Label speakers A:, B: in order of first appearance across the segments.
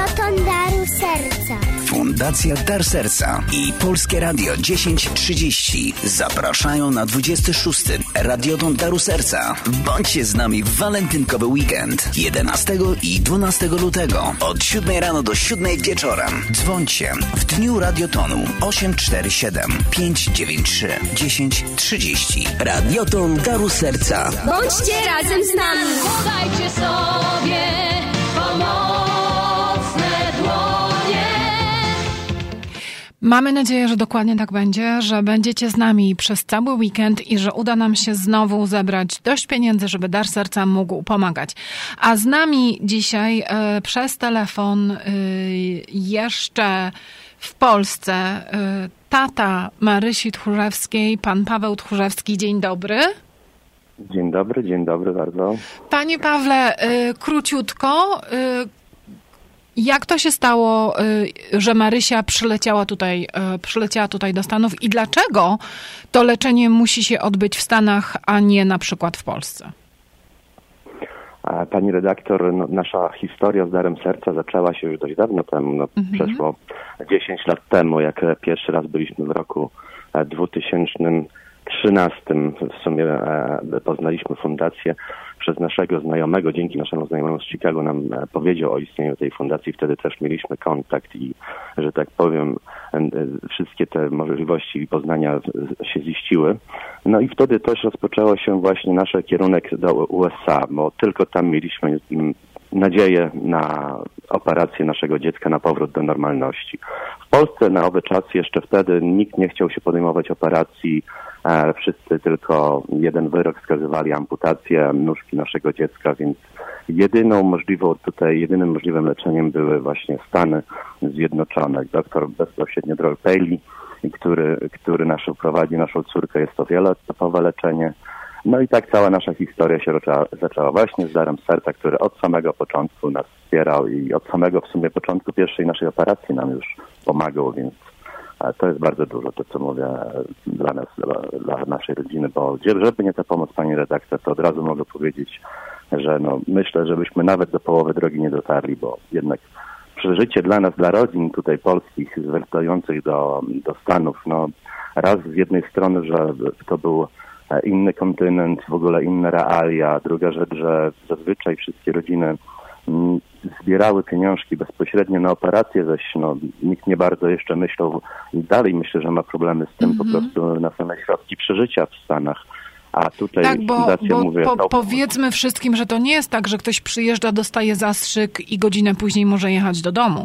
A: Radioton Daru Serca.
B: Fundacja Dar Serca i Polskie Radio 1030 zapraszają na 26. Radioton Daru Serca. Bądźcie z nami w walentynkowy weekend 11 i 12 lutego od 7 rano do 7 wieczorem. Dzwońcie w dniu Radiotonu 847 593 1030. Radioton Daru Serca.
A: Bądźcie razem z nami.
C: Podajcie sobie pomocne dłonie.
D: Mamy nadzieję, że dokładnie tak będzie, że będziecie z nami przez cały weekend i że uda nam się znowu zebrać dość pieniędzy, żeby Dar Serca mógł pomagać. A z nami dzisiaj przez telefon jeszcze w Polsce tata Marysi Tchórzewskiej, pan Paweł Tchórzewski. Dzień dobry.
E: Dzień dobry bardzo.
D: Panie Pawle, króciutko, jak to się stało, że Marysia przyleciała tutaj do Stanów i dlaczego to leczenie musi się odbyć w Stanach, a nie na przykład w Polsce?
E: Pani redaktor, nasza historia z Darem Serca zaczęła się już dość dawno temu. Przeszło 10 lat temu, jak pierwszy raz byliśmy w roku 2013. W sumie poznaliśmy fundację przez naszego znajomego, dzięki naszemu znajomemu z Chicago nam powiedział o istnieniu tej fundacji. Wtedy też mieliśmy kontakt i, że tak powiem, wszystkie te możliwości poznania się ziściły. No i wtedy też rozpoczęło się właśnie nasz kierunek do USA, bo tylko tam mieliśmy nadzieję na operację naszego dziecka, na powrót do normalności. W Polsce na owe czasy jeszcze wtedy nikt nie chciał się podejmować operacji. Wszyscy tylko jeden wyrok wskazywali, amputację nóżki naszego dziecka, więc jedynym możliwym leczeniem były właśnie Stany Zjednoczone. Doktor bezpośrednio Drol Paley, który prowadzi naszą córkę, jest to wieloetapowe leczenie. No i tak cała nasza historia się zaczęła właśnie z Darem Serca, który od samego początku nas wspierał i od samego w sumie początku pierwszej naszej operacji nam już pomagał, więc to jest bardzo dużo, to co mówię dla nas, dla naszej rodziny, bo żeby nie ta pomoc, pani redaktor, to od razu mogę powiedzieć, że myślę, żebyśmy nawet do połowy drogi nie dotarli, bo jednak przeżycie dla nas, dla rodzin tutaj polskich zwracających do Stanów, raz z jednej strony, że to był inny kontynent, w ogóle inne realia, druga rzecz, że zazwyczaj wszystkie rodziny zbierały pieniążki bezpośrednio na operację, zaś nikt nie bardzo jeszcze myślał i dalej myślę, że ma problemy z tym po prostu na same środki przeżycia w Stanach. A tutaj
D: tak,
E: powiedzmy
D: wszystkim, że to nie jest tak, że ktoś przyjeżdża, dostaje zastrzyk i godzinę później może jechać do domu.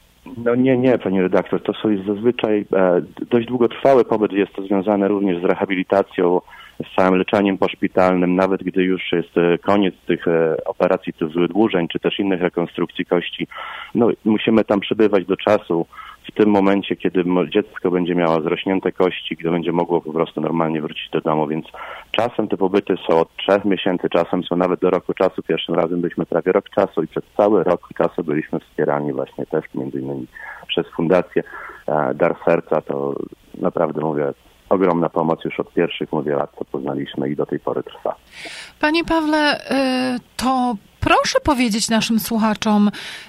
E: Nie, pani redaktor, to jest zazwyczaj dość długotrwały pobyt, jest to związane również z rehabilitacją, z całym leczeniem poszpitalnym, nawet gdy już jest koniec tych operacji, tych wydłużeń, czy też innych rekonstrukcji kości. Musimy tam przebywać do czasu, w tym momencie, kiedy dziecko będzie miało zrośnięte kości, gdy będzie mogło po prostu normalnie wrócić do domu, więc czasem te pobyty są od 3 miesięcy, czasem są nawet do roku czasu. Pierwszym razem byliśmy prawie rok czasu i przez cały rok czasu byliśmy wspierani właśnie też między innymi przez Fundację Dar Serca. To naprawdę mówię, ogromna pomoc już od pierwszych lat, co poznaliśmy i do tej pory trwa.
D: Panie Pawle, to proszę powiedzieć naszym słuchaczom,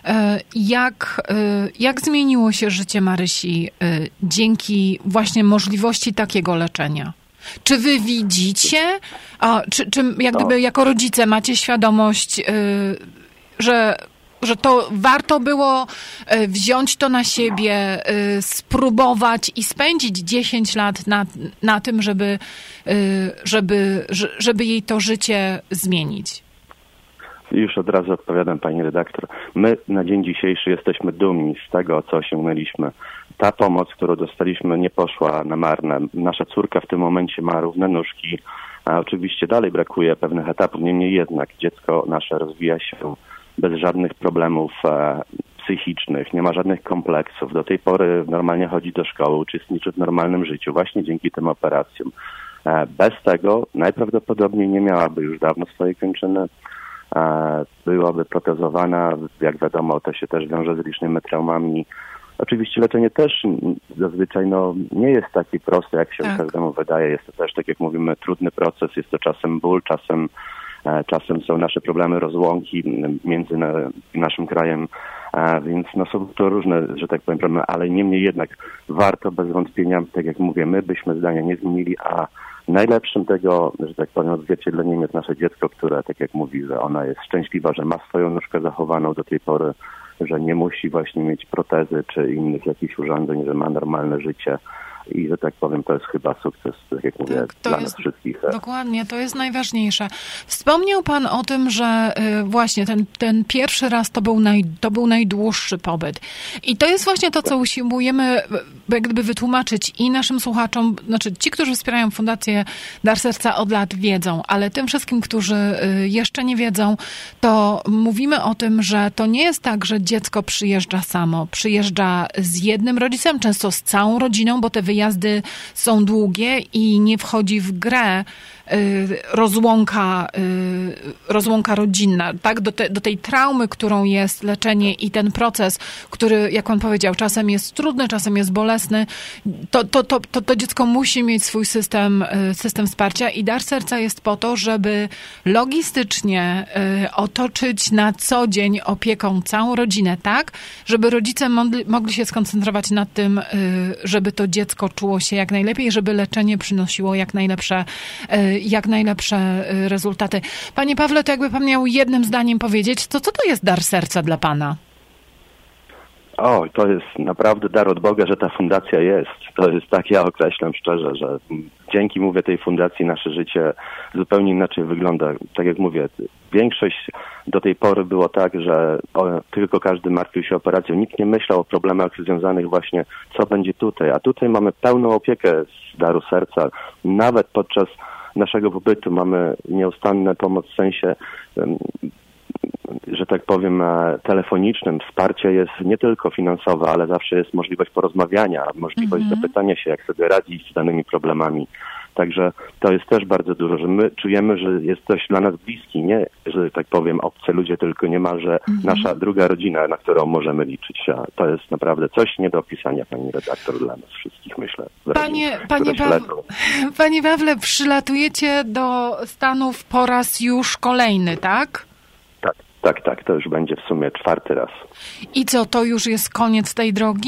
D: jak zmieniło się życie Marysi dzięki właśnie możliwości takiego leczenia? Czy wy widzicie, czy jak gdyby jako rodzice macie świadomość, że to warto było wziąć to na siebie, spróbować i spędzić 10 lat na tym, żeby jej to życie zmienić?
E: Już od razu odpowiadam, pani redaktor. My na dzień dzisiejszy jesteśmy dumni z tego, co osiągnęliśmy. Ta pomoc, którą dostaliśmy, nie poszła na marne. Nasza córka w tym momencie ma równe nóżki, a oczywiście dalej brakuje pewnych etapów. Niemniej jednak dziecko nasze rozwija się bez żadnych problemów psychicznych, nie ma żadnych kompleksów. Do tej pory normalnie chodzi do szkoły, uczestniczy w normalnym życiu właśnie dzięki tym operacjom. Bez tego najprawdopodobniej nie miałaby już dawno swojej kończyny. Byłaby protezowana, jak wiadomo, to się też wiąże z licznymi traumami. Oczywiście leczenie też zazwyczaj nie jest takie proste, jak się każdemu wydaje. Jest to też, tak jak mówimy, trudny proces, jest to czasem ból, czasem są nasze problemy rozłąki między naszym krajem Więc no, są to różne, że tak powiem, problemy, ale niemniej jednak warto bez wątpienia, tak jak mówię, my byśmy zdania nie zmienili, a najlepszym tego, że tak powiem, odzwierciedleniem jest nasze dziecko, które, tak jak mówi, że ona jest szczęśliwa, że ma swoją nóżkę zachowaną do tej pory, że nie musi właśnie mieć protezy czy innych jakichś urządzeń, że ma normalne życie. I, że tak powiem, to jest chyba sukces, tak jak mówię, dla nas wszystkich.
D: Dokładnie, to jest najważniejsze. Wspomniał Pan o tym, że właśnie ten pierwszy raz to był najdłuższy pobyt. I to jest właśnie to, co usiłujemy jak gdyby wytłumaczyć i naszym słuchaczom, znaczy ci, którzy wspierają Fundację Dar Serca od lat wiedzą, ale tym wszystkim, którzy jeszcze nie wiedzą, to mówimy o tym, że to nie jest tak, że dziecko przyjeżdża samo. Przyjeżdża z jednym rodzicem, często z całą rodziną, bo te wyjazdy są długie i nie wchodzi w grę rozłąka rodzinna, tak? Do tej traumy, którą jest leczenie i ten proces, który, jak Pan powiedział, czasem jest trudny, czasem jest bolesny, to dziecko musi mieć swój system wsparcia i Dar Serca jest po to, żeby logistycznie otoczyć na co dzień opieką całą rodzinę, tak? Żeby rodzice mogli się skoncentrować na tym, żeby to dziecko czuło się jak najlepiej, żeby leczenie przynosiło jak najlepsze rezultaty. Panie Pawle, to jakby Pan miał jednym zdaniem powiedzieć, co to jest Dar Serca dla Pana?
E: O, to jest naprawdę dar od Boga, że ta fundacja jest. To jest tak, ja określam szczerze, że dzięki, mówię, tej fundacji nasze życie zupełnie inaczej wygląda. Tak jak mówię, większość do tej pory było tak, że tylko każdy martwił się operacją. Nikt nie myślał o problemach związanych właśnie, co będzie tutaj. A tutaj mamy pełną opiekę z Daru Serca. Nawet podczas naszego pobytu mamy nieustanną pomoc w sensie, że tak powiem, telefonicznym. Wsparcie jest nie tylko finansowe, ale zawsze jest możliwość porozmawiania, możliwość zapytania się, jak sobie radzić z danymi problemami. Także to jest też bardzo dużo, że my czujemy, że jest ktoś dla nas bliski, nie, że tak powiem, obcy ludzie, tylko niemalże nasza druga rodzina, na którą możemy liczyć. A to jest naprawdę coś nie do opisania, pani redaktor, dla nas wszystkich, myślę.
D: Panie Pawle, przylatujecie do Stanów po raz już kolejny, tak?
E: Tak, to już będzie w sumie 4. raz.
D: I co, to już jest koniec tej drogi?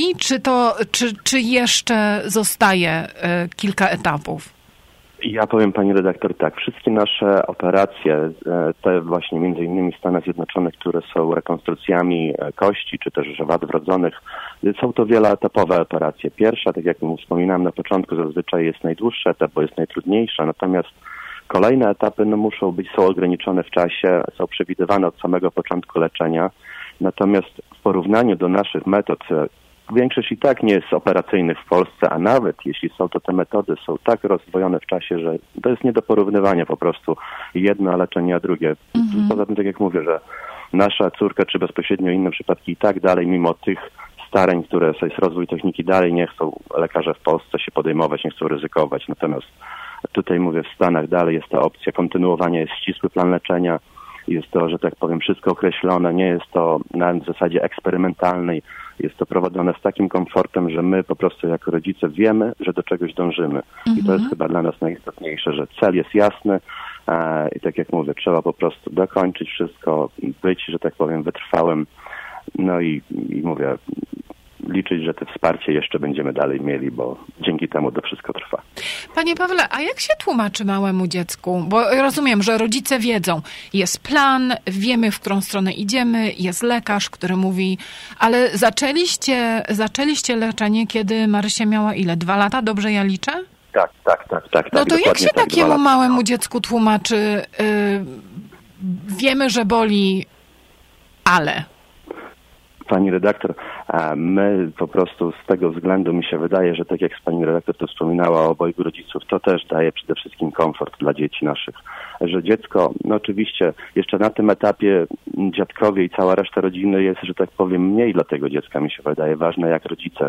D: Czy jeszcze zostaje kilka etapów?
E: Ja powiem, pani redaktor, tak, wszystkie nasze operacje, te właśnie między innymi w Stanach Zjednoczonych, które są rekonstrukcjami kości, czy też wad wrodzonych, są to wieloetapowe operacje. Pierwsza, tak jak wspominałem na początku, zazwyczaj jest najdłuższy etap, bo jest najtrudniejsza, natomiast kolejne etapy są ograniczone w czasie, są przewidywane od samego początku leczenia, natomiast w porównaniu do naszych metod, większość i tak nie jest operacyjnych w Polsce, a nawet jeśli są, to te metody są tak rozdwojone w czasie, że to jest nie do porównywania po prostu jedno leczenie, a drugie. Poza tym, tak jak mówię, że nasza córka, czy bezpośrednio inne przypadki i tak dalej, mimo tych starań, które jest rozwój techniki, dalej nie chcą lekarze w Polsce się podejmować, nie chcą ryzykować. Natomiast tutaj mówię, w Stanach dalej jest ta opcja kontynuowania, jest ścisły plan leczenia, jest to, że tak powiem, wszystko określone, nie jest to na zasadzie eksperymentalnej, jest to prowadzone z takim komfortem, że my po prostu jako rodzice wiemy, że do czegoś dążymy. I to jest chyba dla nas najistotniejsze, że cel jest jasny i tak jak mówię, trzeba po prostu dokończyć wszystko, być, że tak powiem, wytrwałym, no i mówię, liczyć, że to wsparcie jeszcze będziemy dalej mieli, bo dzięki temu to wszystko trwa.
D: Panie Pawle, a jak się tłumaczy małemu dziecku? Bo rozumiem, że rodzice wiedzą, jest plan, wiemy, w którą stronę idziemy, jest lekarz, który mówi, ale zaczęliście leczenie, kiedy Marysia miała ile? 2 lata? Dobrze ja liczę?
E: Tak.
D: No to jak się takiemu małemu dziecku tłumaczy, wiemy, że boli, ale...
E: Pani redaktor, my po prostu z tego względu mi się wydaje, że tak jak pani redaktor to wspominała o obojgu rodziców, to też daje przede wszystkim komfort dla dzieci naszych. Że dziecko, no oczywiście jeszcze na tym etapie dziadkowie i cała reszta rodziny jest, że tak powiem, mniej dla tego dziecka, mi się wydaje, ważne jak rodzice,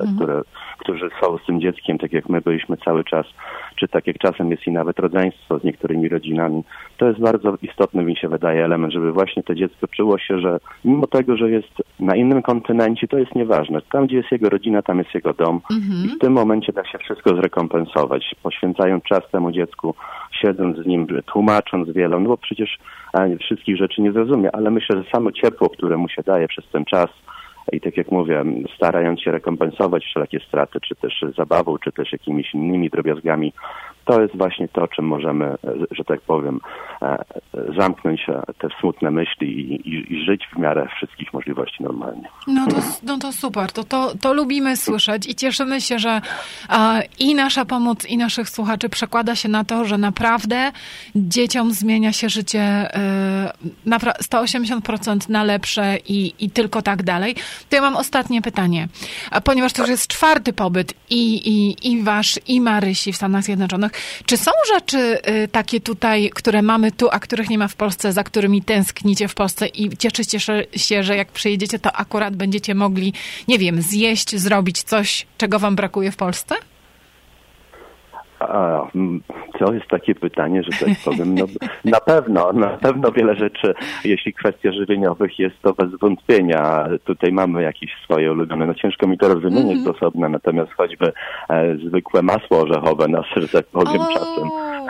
E: którzy są z tym dzieckiem, tak jak my byliśmy cały czas, czy tak jak czasem jest i nawet rodzeństwo z niektórymi rodzinami. To jest bardzo istotny, mi się wydaje, element, żeby właśnie to dziecko czuło się, że mimo tego, że jest na innym kontynencie, możliwości, to jest nieważne. Tam, gdzie jest jego rodzina, tam jest jego dom i w tym momencie da się wszystko zrekompensować, poświęcając czas temu dziecku, siedząc z nim, tłumacząc wiele, no bo przecież wszystkich rzeczy nie zrozumie, ale myślę, że samo ciepło, które mu się daje przez ten czas i tak jak mówię, starając się rekompensować wszelkie straty, czy też zabawą, czy też jakimiś innymi drobiazgami, to jest właśnie to, czym możemy, że tak powiem, zamknąć te smutne myśli i żyć w miarę wszystkich możliwości normalnie.
D: No to super, to lubimy słyszeć i cieszymy się, że i nasza pomoc, i naszych słuchaczy przekłada się na to, że naprawdę dzieciom zmienia się życie 180% na lepsze i tylko tak dalej. To ja mam ostatnie pytanie, ponieważ to już jest 4. pobyt i wasz, i Marysi w Stanach Zjednoczonych. Czy są rzeczy takie tutaj, które mamy tu, a których nie ma w Polsce, za którymi tęsknicie w Polsce i cieszycie się, że jak przyjedziecie, to akurat będziecie mogli, nie wiem, zjeść, zrobić coś, czego wam brakuje w Polsce?
E: To jest takie pytanie, że tak powiem, no, na pewno wiele rzeczy, jeśli kwestia żywieniowych jest to bez wątpienia. Tutaj mamy jakieś swoje ulubione, no ciężko mi to rozumieć z osobna, natomiast choćby zwykłe masło orzechowe, że tak powiem czasem.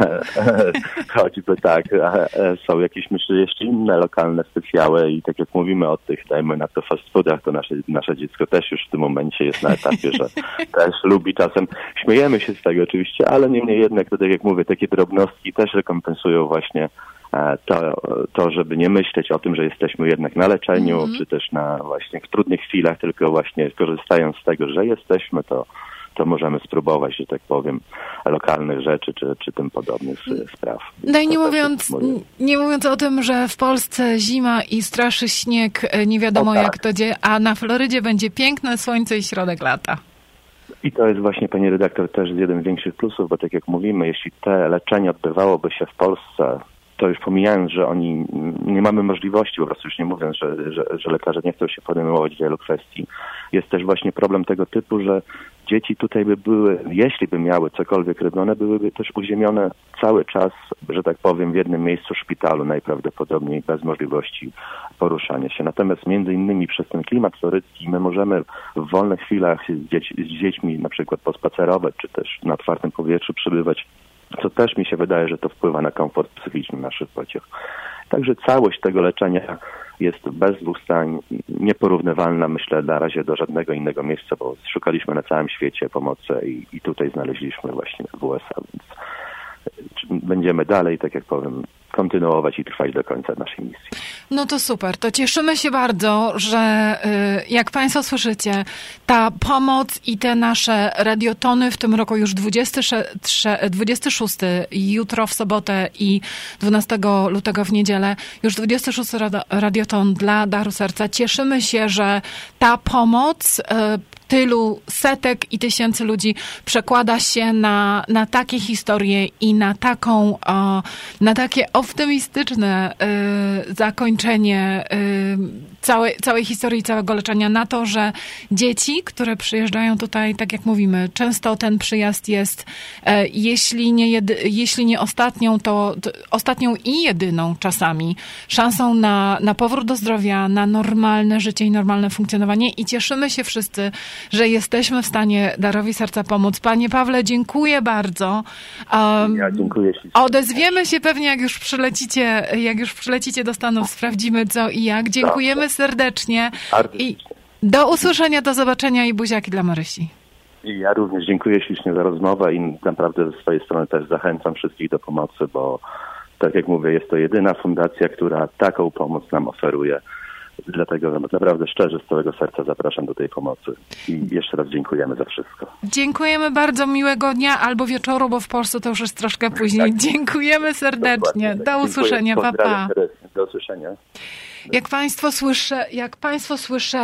E: Choćby tak, są jakieś, myślę, jeszcze inne lokalne specjały i tak jak mówimy o tych, dajmy na to fast foodach, to nasze dziecko też już w tym momencie jest na etapie, że też lubi czasem, śmiejemy się z tego oczywiście, ale niemniej jednak, to tak jak mówię, takie drobnostki też rekompensują właśnie to, żeby nie myśleć o tym, że jesteśmy jednak na leczeniu, czy też na właśnie w trudnych chwilach, tylko właśnie korzystając z tego, że jesteśmy, to możemy spróbować, że tak powiem, lokalnych rzeczy, czy tym podobnych spraw.
D: No i nie mówiąc o tym, że w Polsce zima i straszy śnieg, nie wiadomo jak to dzieje, a na Florydzie będzie piękne słońce i środek lata.
E: I to jest właśnie, pani redaktor, też jeden z większych plusów, bo tak jak mówimy, jeśli te leczenie odbywałoby się w Polsce, to już pomijając, że oni nie mamy możliwości, po prostu już nie mówiąc, że lekarze nie chcą się podejmować wielu kwestii, jest też właśnie problem tego typu, że dzieci tutaj by były, jeśli by miały cokolwiek robione, byłyby też uziemione cały czas, że tak powiem, w jednym miejscu w szpitalu najprawdopodobniej bez możliwości poruszania się. Natomiast między innymi przez ten klimat florycki my możemy w wolnych chwilach z dziećmi na przykład pospacerować, czy też na otwartym powietrzu przebywać, co też mi się wydaje, że to wpływa na komfort psychiczny naszych pociech. Także całość tego leczenia jest bez dwóch zdań nieporównywalna, myślę, na razie do żadnego innego miejsca, bo szukaliśmy na całym świecie pomocy i tutaj znaleźliśmy właśnie w USA, więc będziemy dalej, tak jak powiem, kontynuować i trwać do końca naszej misji.
D: No to super. To cieszymy się bardzo, że jak Państwo słyszycie, ta pomoc i te nasze radiotony w tym roku już 26, jutro w sobotę i 12 lutego w niedzielę, już 26 radioton dla Daru Serca. Cieszymy się, że ta pomoc tylu setek i tysięcy ludzi przekłada się na takie historie i na takie optymistyczne zakończenie całej historii, całego leczenia, na to, że dzieci, które przyjeżdżają tutaj, tak jak mówimy, często ten przyjazd jest, jeśli nie ostatnią, to ostatnią i jedyną czasami szansą na powrót do zdrowia, na normalne życie i normalne funkcjonowanie i cieszymy się wszyscy, że jesteśmy w stanie Darowi Serca pomóc. Panie Pawle, dziękuję bardzo.
E: Ja dziękuję ślicznie.
D: Odezwiemy się pewnie, jak już przylecicie do Stanów, sprawdzimy co i jak. Dziękujemy serdecznie. I do usłyszenia, do zobaczenia i buziaki dla Marysi.
E: I ja również dziękuję ślicznie za rozmowę i naprawdę ze swojej strony też zachęcam wszystkich do pomocy, bo tak jak mówię, jest to jedyna fundacja, która taką pomoc nam oferuje. Dlatego naprawdę szczerze, z całego serca zapraszam do tej pomocy. I jeszcze raz dziękujemy za wszystko.
D: Dziękujemy bardzo, miłego dnia albo wieczoru, bo w Polsce to już jest troszkę później. Tak. Dziękujemy serdecznie. Do usłyszenia, pa, pa.
E: Do usłyszenia.
D: Jak Państwo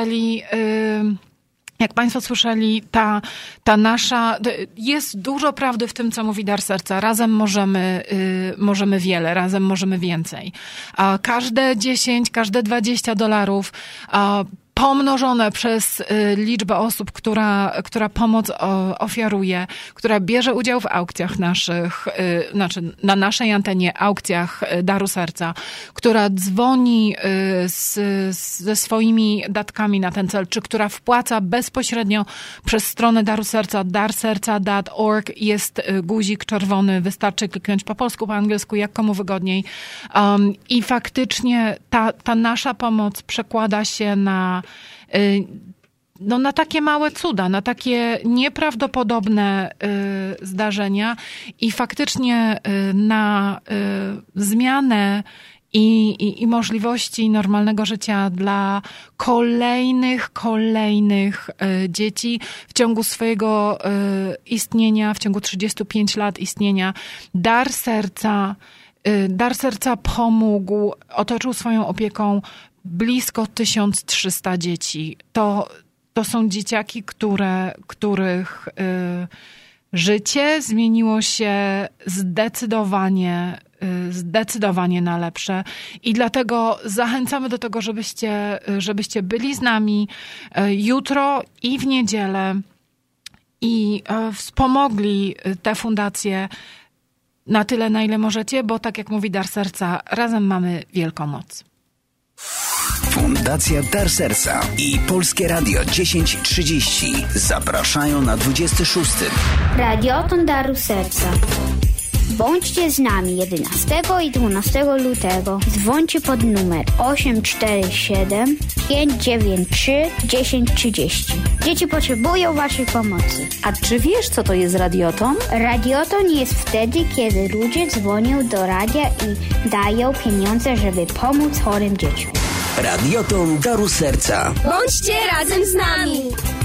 D: słyszeli, ta nasza... Jest dużo prawdy w tym, co mówi Dar Serca. Razem możemy wiele, razem możemy więcej. Każde 10, każde $20 pomnożone przez liczbę osób, która pomoc ofiaruje, która bierze udział w aukcjach naszych, znaczy na naszej antenie aukcjach Daru Serca, która dzwoni ze swoimi datkami na ten cel, czy która wpłaca bezpośrednio przez stronę Daru Serca, darserca.org, jest guzik czerwony, wystarczy kliknąć po polsku, po angielsku, jak komu wygodniej. I faktycznie ta nasza pomoc przekłada się na takie małe cuda, na takie nieprawdopodobne zdarzenia i faktycznie na zmianę i możliwości normalnego życia dla kolejnych dzieci w ciągu swojego istnienia, w ciągu 35 lat istnienia. Dar Serca pomógł, otoczył swoją opieką blisko 1300 dzieci. To są dzieciaki, których życie zmieniło się zdecydowanie na lepsze. I dlatego zachęcamy do tego, żebyście byli z nami jutro i w niedzielę i wspomogli tę fundację na tyle, na ile możecie, bo tak jak mówi Dar Serca, razem mamy wielką moc.
B: Fundacja Dar Serca i Polskie Radio 1030 zapraszają na 26.
A: Radioton Daru Serca. Bądźcie z nami 11 i 12 lutego. Dzwońcie pod numer 847 593 1030. Dzieci potrzebują waszej pomocy.
F: A czy wiesz, co to jest radioton?
A: Radioton jest wtedy, kiedy ludzie dzwonią do radia i dają pieniądze, żeby pomóc chorym dzieciom.
B: Radioton Daru Serca.
A: Bądźcie razem z nami.